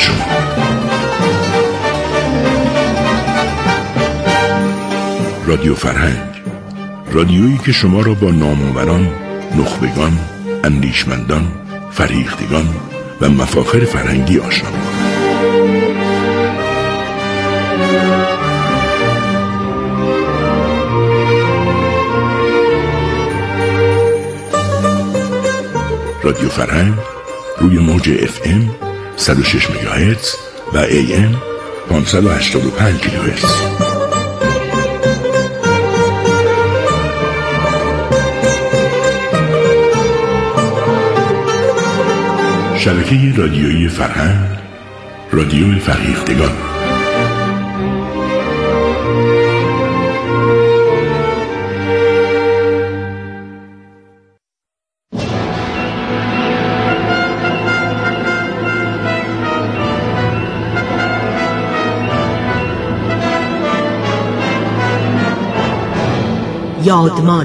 شما. رادیو فرهنگ، رادیویی که شما را با نامآوران، نخبگان، اندیشمندان، فرهیختگان و مفاخر فرهنگی آشنا می‌کند. رادیو فرهنگ روی موج FM 106 مگاهرتز و AM 585 کیلوهرتز. شبکه رادیویی فرهنگ، رادیو فرهیختگان. یادمان.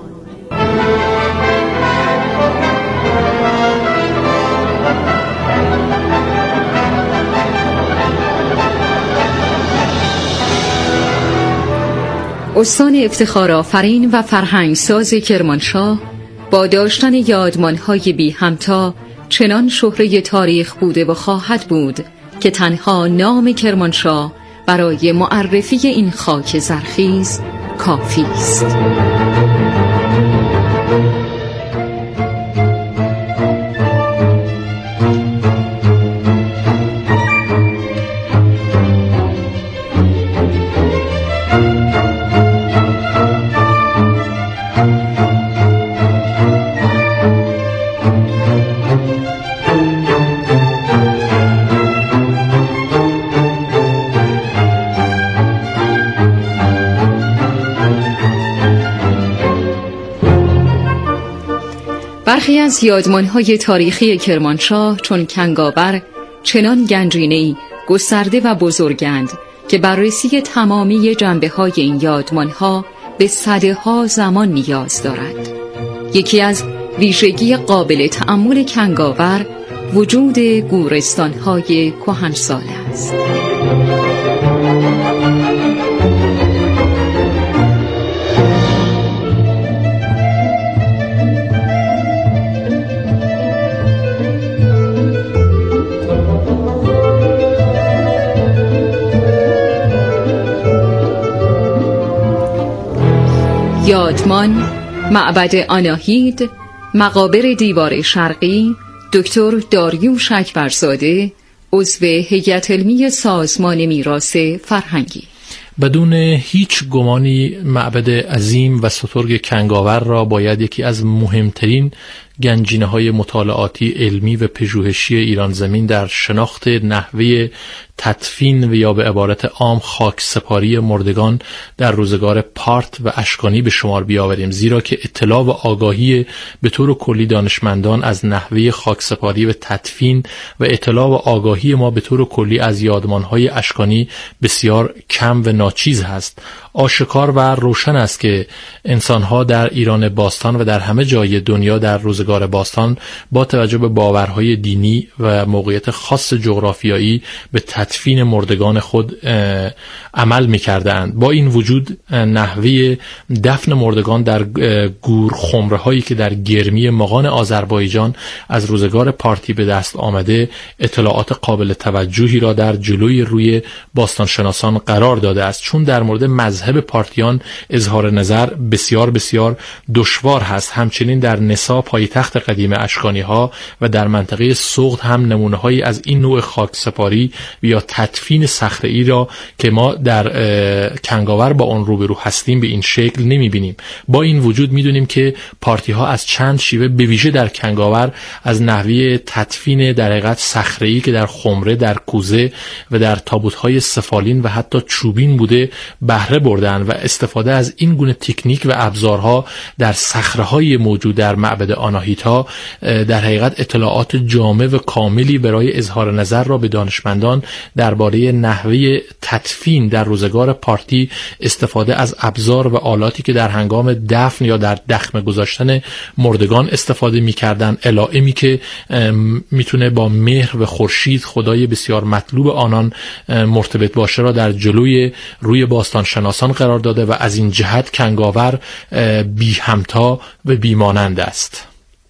استان افتخارآفرین و فرهنگساز کرمانشاه با داشتن یادمان‌های بی همتا چنان شهره تاریخ بوده و خواهد بود که تنها نام کرمانشاه برای معرفی این خاک زرخیز کافی است. برخی از یادمان‌های تاریخی کرمانشاه چون کنگاور چنان گنجینه‌ای گسترده و بزرگند که بررسی تمامی جنبه‌های این یادمان‌ها به سده‌ها زمان نیاز دارد. یکی از ویژگی قابل تأمل کنگاور وجود گورستان‌های کهنسال است. یادمان معبد آناهید، مقابر دیوار شرقی، دکتر داریوش اکبرزاده، عضو هیئت علمی سازمان میراث فرهنگی. بدون هیچ گمانی معبد عظیم و سترگ کنگاور را باید یکی از مهمترین گنجینه‌های مطالعاتی علمی و پژوهشی ایران زمین در شناخت نحوه تدفین و یا به عبارت عام خاکسپاری مردگان در روزگار پارت و اشکانی به شمار بیاوریم، زیرا که اطلاع و آگاهی به طور کلی دانشمندان از نحوه خاکسپاری و تدفین و اطلاع و آگاهی ما به طور کلی از یادمان‌های اشکانی بسیار کم و ناچیز هست. آشکار و روشن است که انسان‌ها در ایران باستان و در همه جای دنیا در روزگار باستان با توجه به باورهای دینی و موقعیت خاص جغرافیایی به تدفین مردگان خود عمل می‌کردند. با این وجود نحوه دفن مردگان در گور خمره هایی که در گرمی مغان آذربایجان از روزگار پارتی به دست آمده اطلاعات قابل توجهی را در جلوی روی باستانشناسان قرار داده است، چون در مورد مذهب پارتیان اظهار نظر بسیار بسیار دشوار هست. همچنین در نسا پایتخت قدیم اشکانی ها و در منطقه سغد هم نمونه هایی از این نوع خاکسپاری یا تدفین صخره‌ای را که ما در کنگاور با آن روبرو هستیم به این شکل نمی‌بینیم. با این وجود می‌دونیم که پارتی ها از چند شیوه به ویژه در کنگاور از نحوه تدفین در حقیقت صخره‌ای که در خمره، در کوزه و در تابوت‌های سفالین و حتی چوبین بوده بهره بردن و استفاده از این گونه تکنیک و ابزارها در صخره‌های موجود در معبد آناهید آناهیتا در حقیقت اطلاعات جامع و کاملی برای اظهار نظر را به دانشمندان درباره نحوه تدفین در روزگار پارتی، استفاده از ابزار و آلاتی که در هنگام دفن یا در دخمه گذاشتن مردگان استفاده می‌کردند، علائمی که میتونه با مهر و خورشید، خدای بسیار مطلوب آنان، مرتبط باشه را در جلوی روی باستانشناسان قرار داده و از این جهت کنگاور بی همتا و بیمانند است.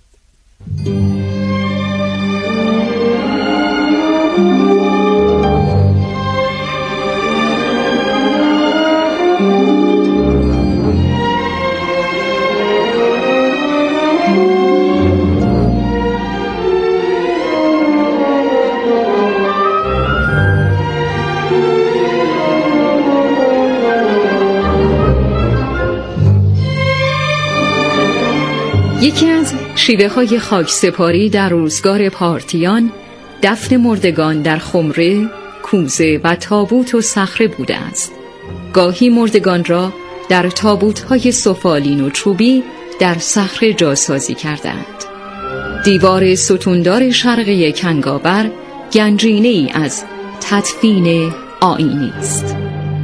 یکی از شیوه‌های خاکسپاری در روزگار پارتیان دفن مردگان در خمره، کوزه و تابوت و صخره بوده است. گاهی مردگان را در تابوت‌های سفالین و چوبی در صخره جاسازی کردند. دیوار ستوندار شرقی کنگاور گنجینه‌ای از تدفین آیینی است.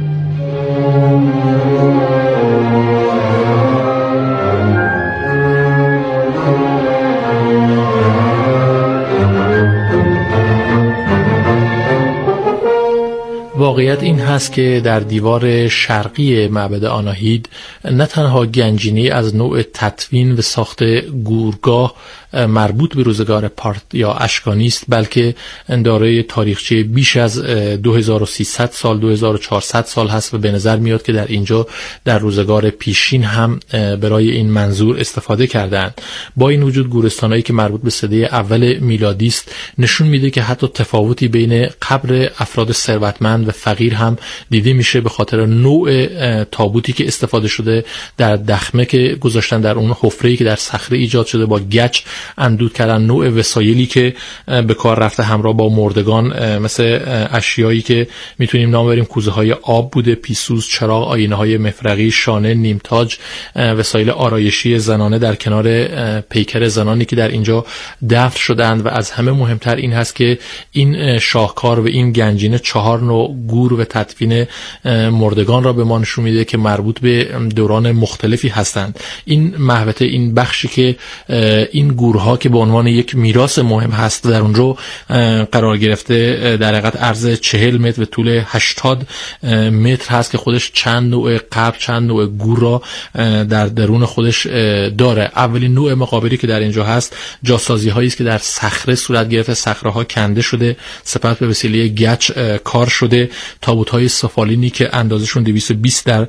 واقعیت این هست که در دیوار شرقی معبد آناهید نه تنها گنجینه‌ای از نوع تدفین و ساخت گورگاه مربوط به روزگار پارت یا اشکانی است، بلکه دارای تاریخچه بیش از 2300 سال 2400 سال هست و به نظر میاد که در اینجا در روزگار پیشین هم برای این منظور استفاده کردند. با این وجود گورستانایی که مربوط به سده اول میلادی است نشون میده که حتی تفاوتی بین قبر افراد ثروتمند و فقیر هم دیده میشه، به خاطر نوع تابوتی که استفاده شده، در دخمه که گذاشتن، در اون حفره‌ای که در صخره ایجاد شده با گچ اندود کردن، نوع وسایلی که به کار رفته همراه با مردگان، مثل اشیایی که میتونیم نام بریم کوزه های آب بوده، پیسوز، چراغ، آینه های مفرغی، شانه، نیمتاج، وسایل آرایشی زنانه در کنار پیکر زنانی که در اینجا دفن شدند. و از همه مهمتر این هست که این شاهکار و این گنجینه 4 نوع گور و تدفین مردگان را به ما نشون میده که مربوط به دوران مختلفی هستند. این محوطه، این بخشی که این گورها که به عنوان یک میراث مهم هست در اونجا قرار گرفته، در حقیقت عرض 40 متر و طول 80 متر هست که خودش چند نوع قبر، چند نوع گور را در درون خودش داره. اولین نوع مقابری که در اینجا هست جاسازی هایی است که در صخره صورت گرفته، صخره ها کنده شده، سپس به وسیله گچ کار شده. تابوت های سفالینی که اندازشون 220 در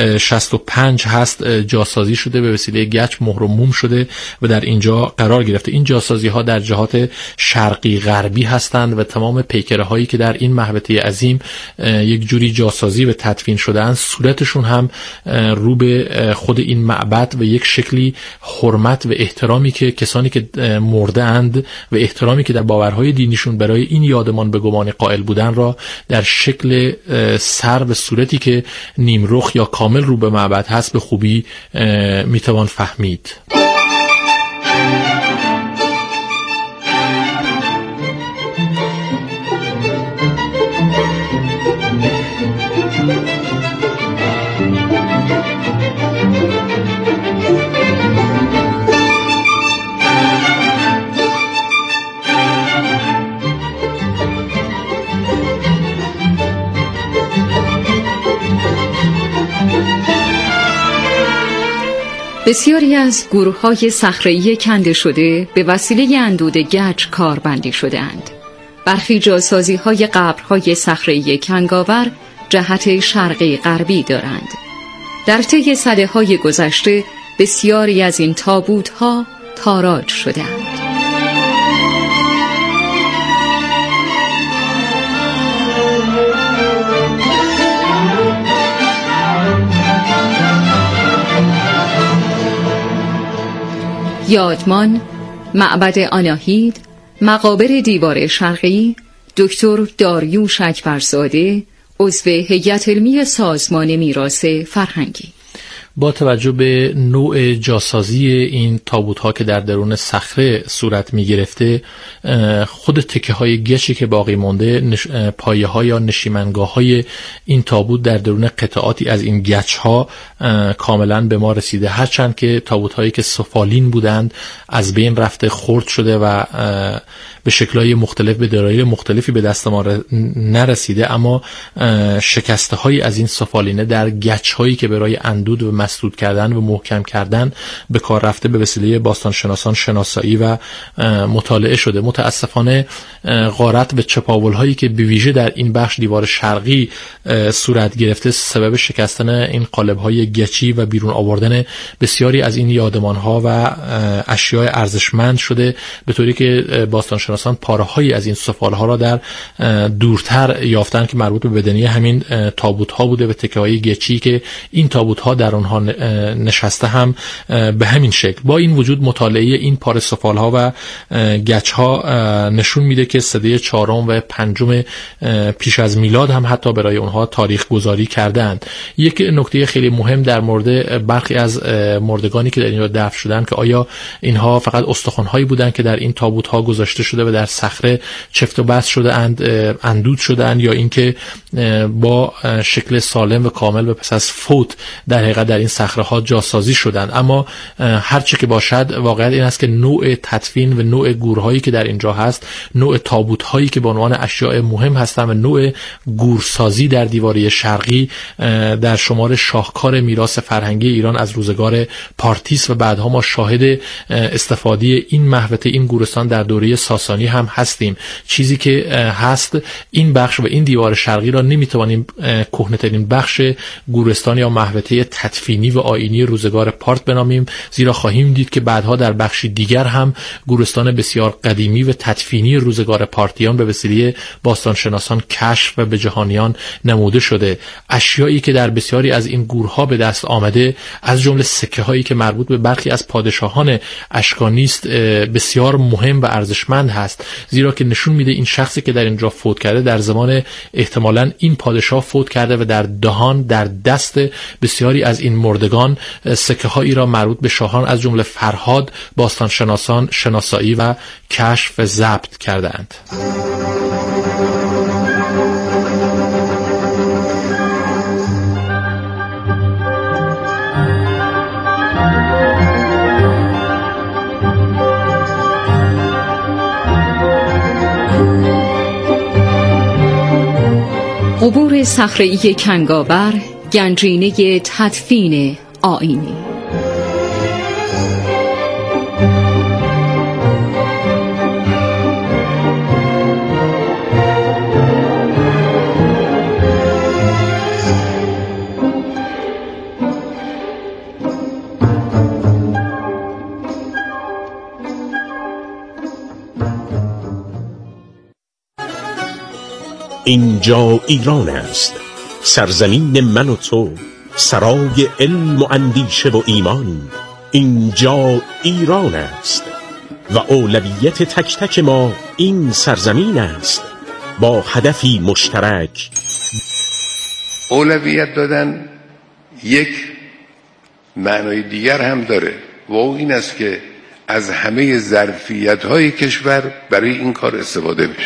65 هست جاسازی شده، به وسیله گچ مهر و موم شده و در اینجا قرار گرفته. این جاسازی ها در جهات شرقی غربی هستند و تمام پیکره هایی که در این محوطه عظیم یک جوری جاسازی و تدفین شده‌اند، صورتشون هم رو به خود این معبد و یک شکلی حرمت و احترامی که کسانی که مرده اند و احترامی که در باورهای دینیشون برای این یادمان به گمان قائل بودن را در شکل سر و صورتی که نیمرخ یا کامل رو به معبد هست به خوبی میتوان فهمید. بسیاری از گورهای صخره‌ای کنده شده به وسیله اندود گچ کاربندی شده‌اند. برخی جاسازی‌های قبرهای صخره‌ای کنگاور جهت شرقی غربی دارند. در طی سده‌های گذشته بسیاری از این تابوت‌ها تاراج شده‌اند. یادمان، معبد آناهید، مقابر دیوار شرقی، دکتر داریوش اکبرزاده، عضو هیئت علمی سازمان میراث فرهنگی. با توجه به نوع جاسازی این تابوت‌ها که در درون صخره صورت می‌گرفته، خود تکه‌های گچی که باقی مونده، پایه‌ها یا نشیمنگاه‌های این تابوت در درون قطعاتی از این گچ‌ها کاملا به ما رسیده، هرچند که تابوت‌هایی که سفالین بودند از بین رفته، خرد شده و به شکل‌های مختلف به دلایل مختلفی به دست ما نرسیده، اما شکسته‌هایی از این سفالینه در گچ‌هایی که برای اندود و مسدود کردن و محکم کردن به کار رفته به وسیله باستانشناسان شناسایی و مطالعه شده. متاسفانه غارت و چپاول‌هایی که به ویژه در این بخش دیوار شرقی صورت گرفته سبب شکستن این قالب‌های گچی و بیرون آوردن بسیاری از این یادمان‌ها و اشیاء ارزشمند شده، به طوری که باستانشناسان پاره‌هایی از این سفال‌ها را در دورتر یافتن که مربوط به بدنه همین تابوت‌ها بوده و تکه‌های گچی که این تابوت‌ها در آنها نشسته هم به همین شکل. با این وجود مطالعه این پاره سفال‌ها و گچ‌ها نشون میده که سده 4 و 5 پیش از میلاد هم حتی برای اونها تاریخ گذاری کردند. یک نکته خیلی مهم در مورد برخی از مردگانی که در اینجا دفن شدند که آیا اینها فقط استخوان‌هایی بودند که در این تابوت‌ها گذاشته شده و در صخره چفت و بست شده اندود شدند، یا اینکه با شکل سالم و کامل و پس از فوت در حقیقت در این صخره‌ها جاسازی شدند. اما هر چه که باشد، واقعیت این است که نوع تدفین و نوع گورهایی که در اینجا هست، نوع تابوت‌هایی که به عنوان اشیاء مهم هستند و نوع گورسازی در دیواره شرقی در شمار شاهکار میراث فرهنگی ایران از روزگار پارتیس و بعدها ما شاهد استفاده این محوطه، این گورستان در دوره ساسانی هم هستیم. چیزی که هست این بخش و این دیوار شرقی را نمیتوانیم کهنه‌ترین بخش گورستان یا محوطه تدفینی و آیینی روزگار پارت بنامیم، زیرا خواهیم دید که بعدها در بخشی دیگر هم گورستان بسیار قدیمی و تدفینی روزگار پارتیان به وسیله باستانشناسان کشف و به جهانیان نموده شده. اشیایی که در بسیاری از این گورها به دست آمده، از جمله سکه‌هایی که مربوط به برخی از پادشاهان اشکانی است، بسیار مهم و ارزشمند هست، زیرا که نشون میده این شخصی که در اینجا فوت کرده در زمان احتمالاً این پادشاه فوت کرده و در دست بسیاری از این مردگان سکه‌هایی را مربوط به شاهان از جمله فرهاد باستانشناسان شناسایی و کشف و ضبط کردند. قبور صخره‌ای کنگاور، گنجینه تدفین آیینی. اینجا ایران است، سرزمین من و تو، سرای علم و اندیشه و ایمان. اینجا ایران است و اولویت تک تک ما این سرزمین است، با هدفی مشترک. اولویت دادن یک معنای دیگر هم داره و این است که از همه ظرفیت‌های کشور برای این کار استفاده بشه.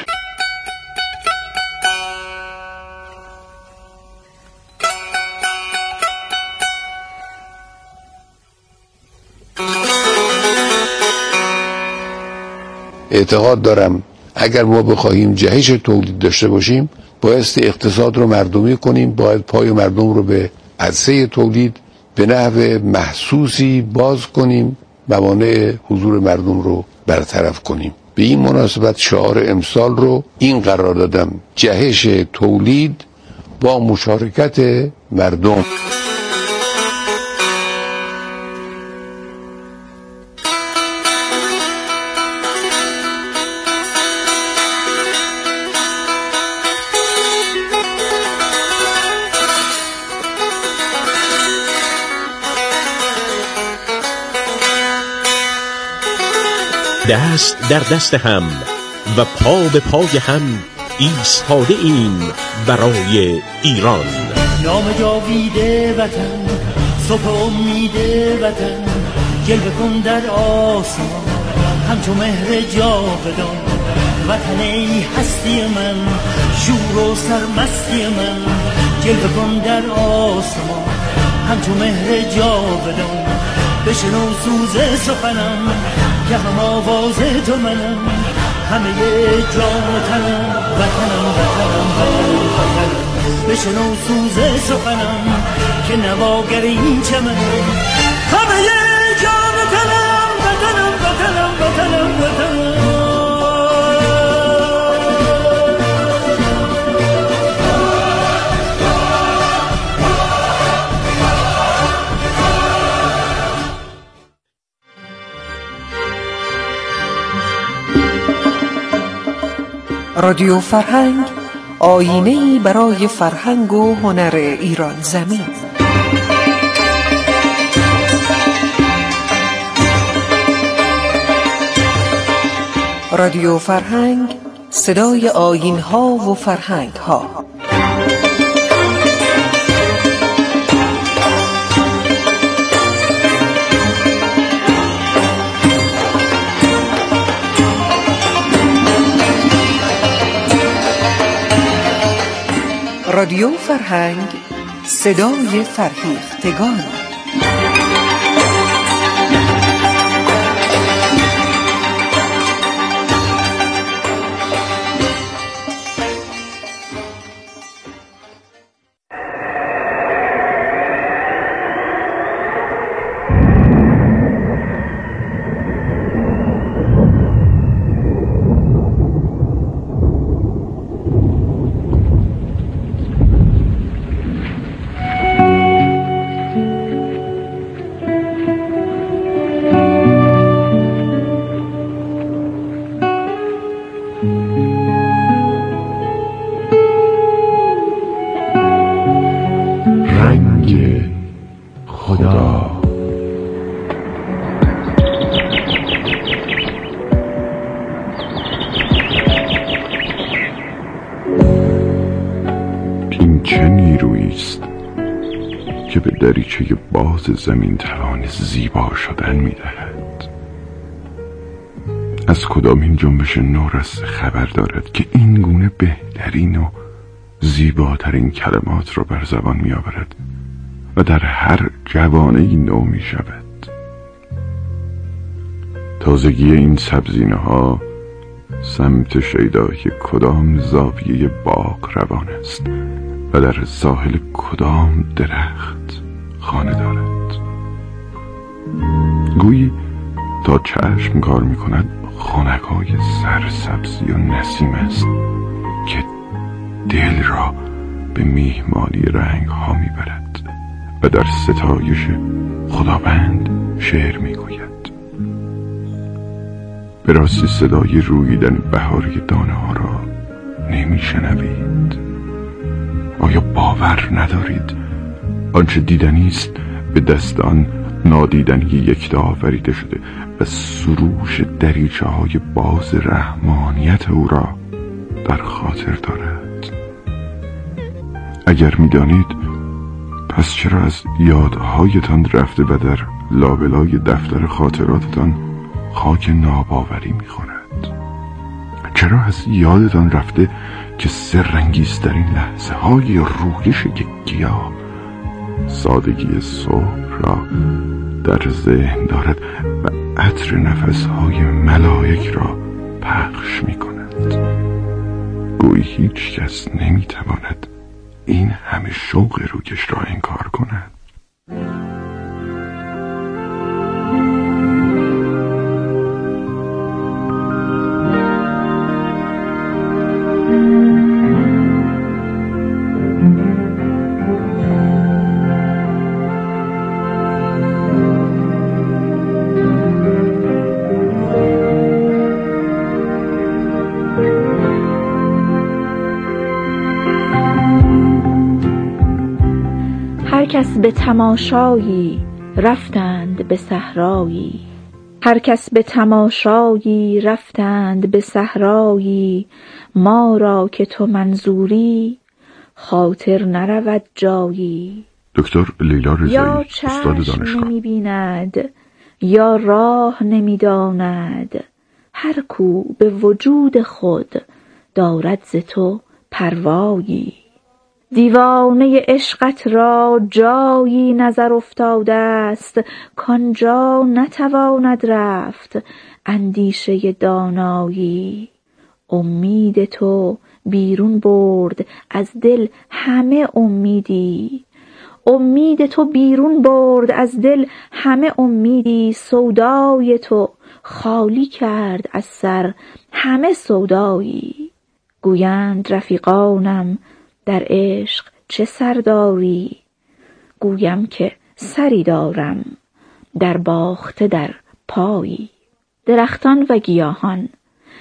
اعتقاد دارم اگر ما بخواهیم جهش تولید داشته باشیم، بایستی اقتصاد رو مردمی کنیم، باید پای مردم رو به عرصه تولید به نحو محسوسی باز کنیم، موانع حضور مردم رو برطرف کنیم. به این مناسبت شعار امسال رو این قرار دادم: جهش تولید با مشارکت مردم. دست در دست هم و پا به پای هم ایستاده ایم برای ایران. نام جاویده وطن صبح امید وطن جلوه کن در آسمان، همچو مهر جاودان وطن ای هستی من، شور و سرمستی من، جلوه کن در آسمان همچو مهر جاودان. بشنو سوز سخنم که هم آواز تو منم، همه جان و تنم وطنم وطنم وطنم وطنم. بشنو سوز سخنم که نواگر این چمنم، همه جان و تنم وطنم وطنم وطنم وطنم. رادیو فرهنگ، آیینه‌ای برای فرهنگ و هنر ایران زمین. رادیو فرهنگ، صدای آیین‌ها و فرهنگ‌ها. رادیو فرهنگ، صدای فرهیختگان. که به دریچه باز زمین توان زیبا شدن می‌دهد. از کدامین جنبش نورس خبر دارد که این گونه بهترین و زیباترین کلمات را بر زبان می‌آورد و در هر جوانه‌ای نو می‌شود. تازگی این سبزینه‌ها سمت شیدای کدام زاویه باغ روان است و در ساحل کدام درخت خانه دارد. گویی تا چشم کار می‌کند خانه‌های سرسبزی و نسیم است که دل را به میهمانی رنگ‌ها می‌برد و در ستایش خداوند شعر می‌گوید. به راستی صدای رویدن بهاری دانه‌ها را نمی‌شنوید؟ آیا باور ندارید آنچه دیدنی است به دست آن نادیدنی یکتا آفریده شده و سروش دریچه های باز رحمانیت او را در خاطر دارد؟ اگر می‌دانید پس چرا از یادهایتان رفته و در لابلای دفتر خاطراتتان خاک ناباوری می‌خورد؟ چرا از یادتان رفته که سرانگیزترین لحظه های رویش یک گیاه سادگی صبح را در ذهن دارد و عطر نفسهای ملائک را پخش می کند؟ گویی هیچ کس نمی تواند این همه شوق رویش را انکار کند. هر کس به تماشایی رفتند به صحرایی، هر کس به تماشایی رفتند به صحرایی، ما را که تو منظوری خاطر نرود جایی. دکتر لیلا رضایی، یا استاد چشم دانشگاه. نمی بیند یا راه نمی داند، هر کو به وجود خود دارد ز تو پروایی. دیوانه عشقت را جایی نظر افتاده است، کانجا نتواند رفت اندیشه دانایی. امید تو بیرون برد از دل همه امیدی، امید تو بیرون برد از دل همه امیدی. سودای تو خالی کرد از سر همه سودایی. گویند رفیقانم در عشق چه سر داری، گویم که سری دارم در باخته در پایی. درختان و گیاهان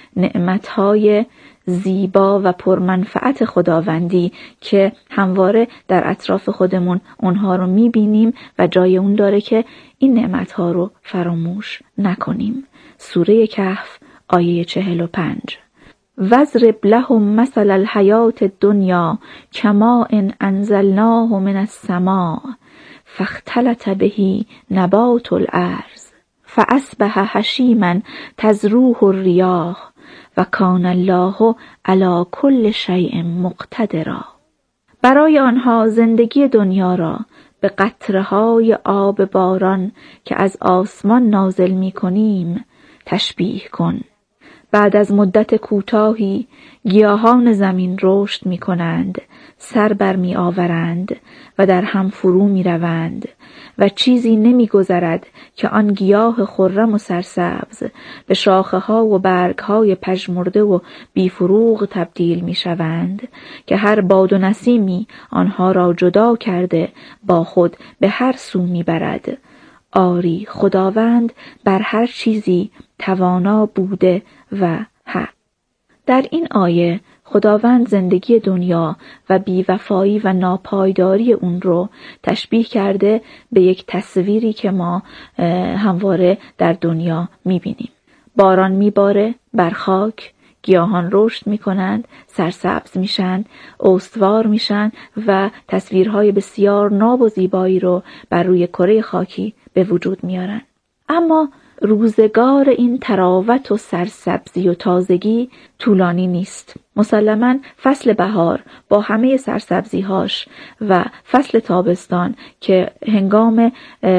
نعمتهای زیبا و پرمنفعت خداوندی که همواره در اطراف خودمون اونها رو میبینیم و جای اون داره که این نعمتها رو فراموش نکنیم. سوره کهف آیه 45. وَاضْرِبْ لَهُمْ مَثَلَ الْحَیَاةِ الدُّنْیَا کَمَاءٍ أَنزَلْنَاهُ مِنَ السَّمَاءِ فاختلط به نبات الأرض فأصبح هشیما تذروه الریاح وکان الله علی کل شیء مقتدرا. برای آنها زندگی دنیا را به قطره‌های آب باران که از آسمان نازل می‌کنیم تشبیه کن. بعد از مدت کوتاهی گیاهان زمین رشد می کنند، سر بر می آورند و در هم فرو می روند و چیزی نمی گذرد که آن گیاه خرم و سرسبز به شاخه ها و برگ های پژمرده و بیفروغ تبدیل می شوند که هر باد و نسیمی آنها را جدا کرده با خود به هر سو می برد. آری خداوند بر هر چیزی توانا بوده و حق. در این آیه خداوند زندگی دنیا و بیوفایی و ناپایداری اون رو تشبیه کرده به یک تصویری که ما همواره در دنیا میبینیم. باران میباره بر خاک، گیاهان رشد میکنند، سرسبز میشن، استوار میشن و تصویرهای بسیار ناب و زیبایی رو بر روی کره خاکی به وجود میارن. اما روزگار این تراوت و سرسبزی و تازگی طولانی نیست. مسلماً فصل بهار با همه سرسبزی‌هاش و فصل تابستان که هنگام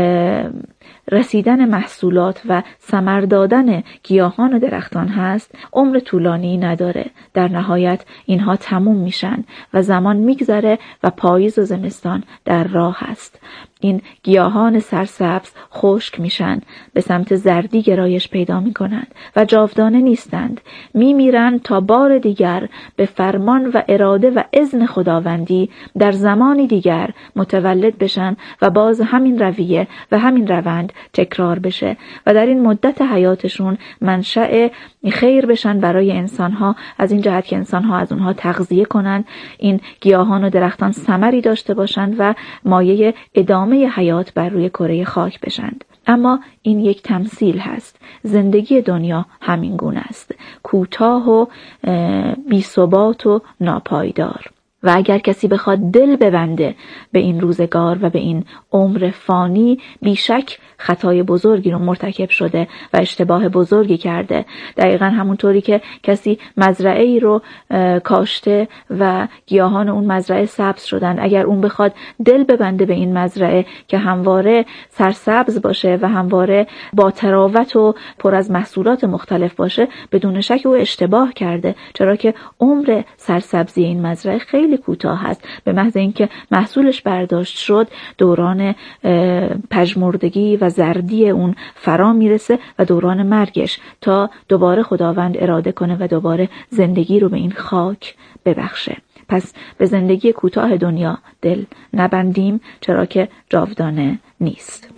رسیدن محصولات و ثمر دادن گیاهان و درختان هست، عمر طولانی نداره. در نهایت اینها تموم میشن و زمان میگذره و پاییز و زمستان در راه هست. این گیاهان سرسبز خشک میشن، به سمت زردی گرایش پیدا میکنند و جاودانه نیستند. میمیرند تا بار دیگر به فرمان و اراده و اذن خداوندی در زمانی دیگر متولد بشن و باز همین رویه و همین روند تکرار بشه و در این مدت حیاتشون منشأ خیر بشن برای انسانها، از این جهت که انسانها از اونها تغذیه کنن، این گیاهان و درختان ثمری داشته باشند و مایه ادامه حیات بر روی کره خاک بشند. اما این یک تمثیل هست. زندگی دنیا همین گونه است، کوتاه و بی‌ثبات و ناپایدار. و اگر کسی بخواد دل ببنده به این روزگار و به این عمر فانی، بیشک خطای بزرگی رو مرتکب شده و اشتباه بزرگی کرده. دقیقا همونطوری که کسی مزرعه‌ای رو کاشته و گیاهان اون مزرعه سبز شدن، اگر اون بخواد دل ببنده به این مزرعه که همواره سرسبز باشه و همواره با تراوت و پر از محصولات مختلف باشه، بدون شک او اشتباه کرده، چرا که عمر سرسبزی این مزرعه خیلی کوتاه است. به محض اینکه محصولش برداشت شد، دوران پژمردگی و زردی اون فرا میرسه و دوران مرگش، تا دوباره خداوند اراده کنه و دوباره زندگی رو به این خاک ببخشه. پس به زندگی کوتاه دنیا دل نبندیم، چرا که جاودانه نیست.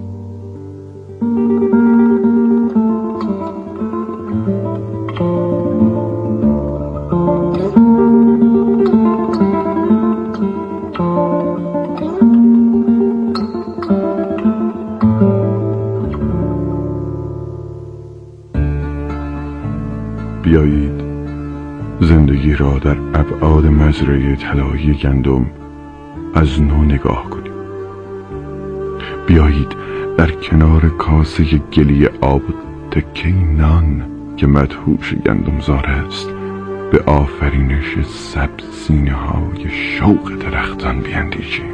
بیایید زندگی را در ابعاد مزرعه طلایی گندم از نو نگاه کنیم. بیایید در کنار کاسه گلی آب تکه نان که مدهوش گندمزار است به آفرینش سبزینه های شوق درختان بیندیشیم.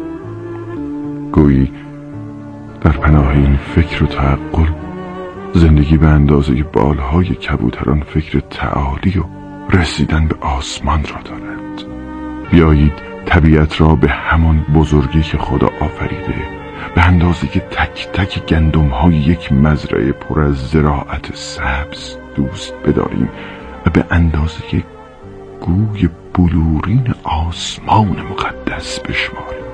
گویی در پناه این فکر و تعقل زندگی به اندازه بالهای کبوتران فکر تعالی و رسیدن به آسمان را دارد. بیایید طبیعت را به همان بزرگی که خدا آفریده به اندازه که تک تک گندم های یک مزرعه پر از زراعت سبز دوست بداریم و به اندازه گوی بلورین آسمان مقدس بشماریم.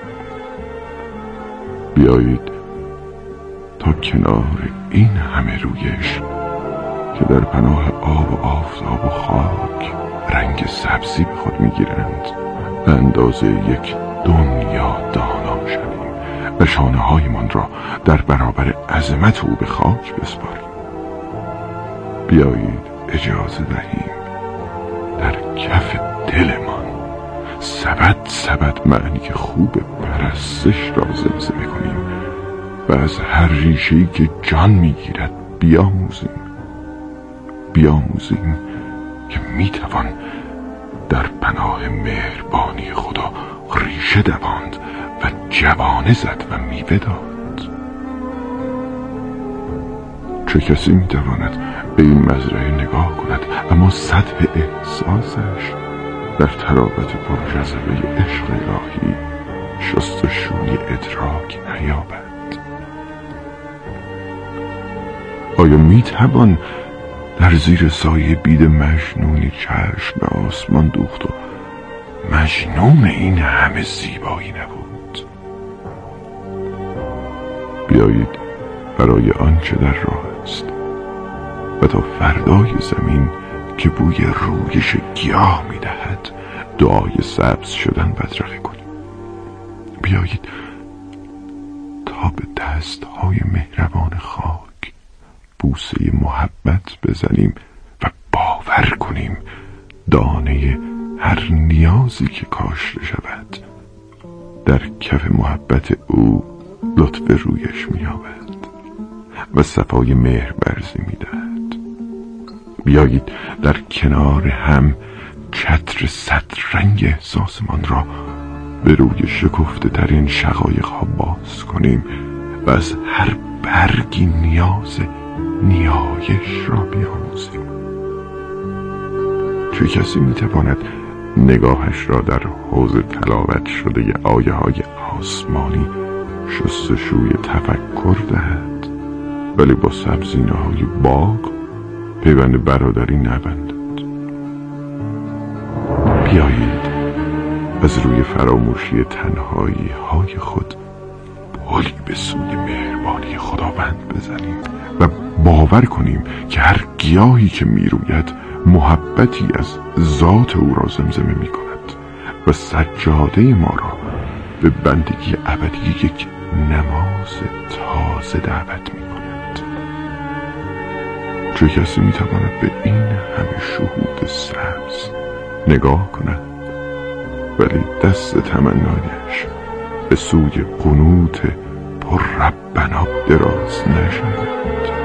بیایید تا کنار این همه رویش که در پناه آب و آفتاب و خاک رنگ سبزی به خود میگیرند به اندازه یک دنیا دانا شویم و شانه هایمان را در برابر عظمت او به خاک بسپاریم. بیایید اجازه دهیم در کف دلمان سبد معنی خوب پرستش را زمزمه کنیم و از هر ریشه‌ای که جان میگیرد بیاموزیم که میتوان در پناه مهربانی خدا ریشه دواند و جوانه زد و میوه داد. چه کسی میتواند به این مزرعه نگاه کند اما سطح احساسش در تراوت پرجذبه عشق الهی شستشوی ادراک نیابد؟ آیا میتوان در زیر سایه بید مجنونی چشم به آسمان دوخت و مجنون این همه زیبایی نبود؟ بیایید برای آنچه در راه است و تا فردای زمین که بوی رویش گیاه میدهد دعای سبز شدن بدرقه کنیم. بیایید تا به دستهای مهربان خاک بوسه محبت بزنیم و باور کنیم دانه هر نیازی که کاشته شود در کف محبت او لطف رویش می‌یابد و صفای مهر برزی می‌دهد. بیایید در کنار هم چتر صد رنگ احساسمان را به روی شکفته ترین شقایق ها باز کنیم و از هر برگی نیایش را بیاموزیم. چه کسی میتواند نگاهش را در حوض تلاوت شده آیه های آسمانی شستشوی تفکر دهد ولی با سبزینه های باغ پیوند برادری نبندد؟ بیایید از روی فراموشی تنهایی های خود پلی به سوی مهربانی خداوند بزنیم و باور کنیم که هر گیاهی که میروید محبتی از ذات او را زمزمه می کند و سجاده ما را به بندگی ابدی یک نماز تازه دعوت می کند. چه کسی می تواند به این همه شهود سبز نگاه کند ولی دست تمنایش به سوی قنوت پر ربنا دراز نشود؟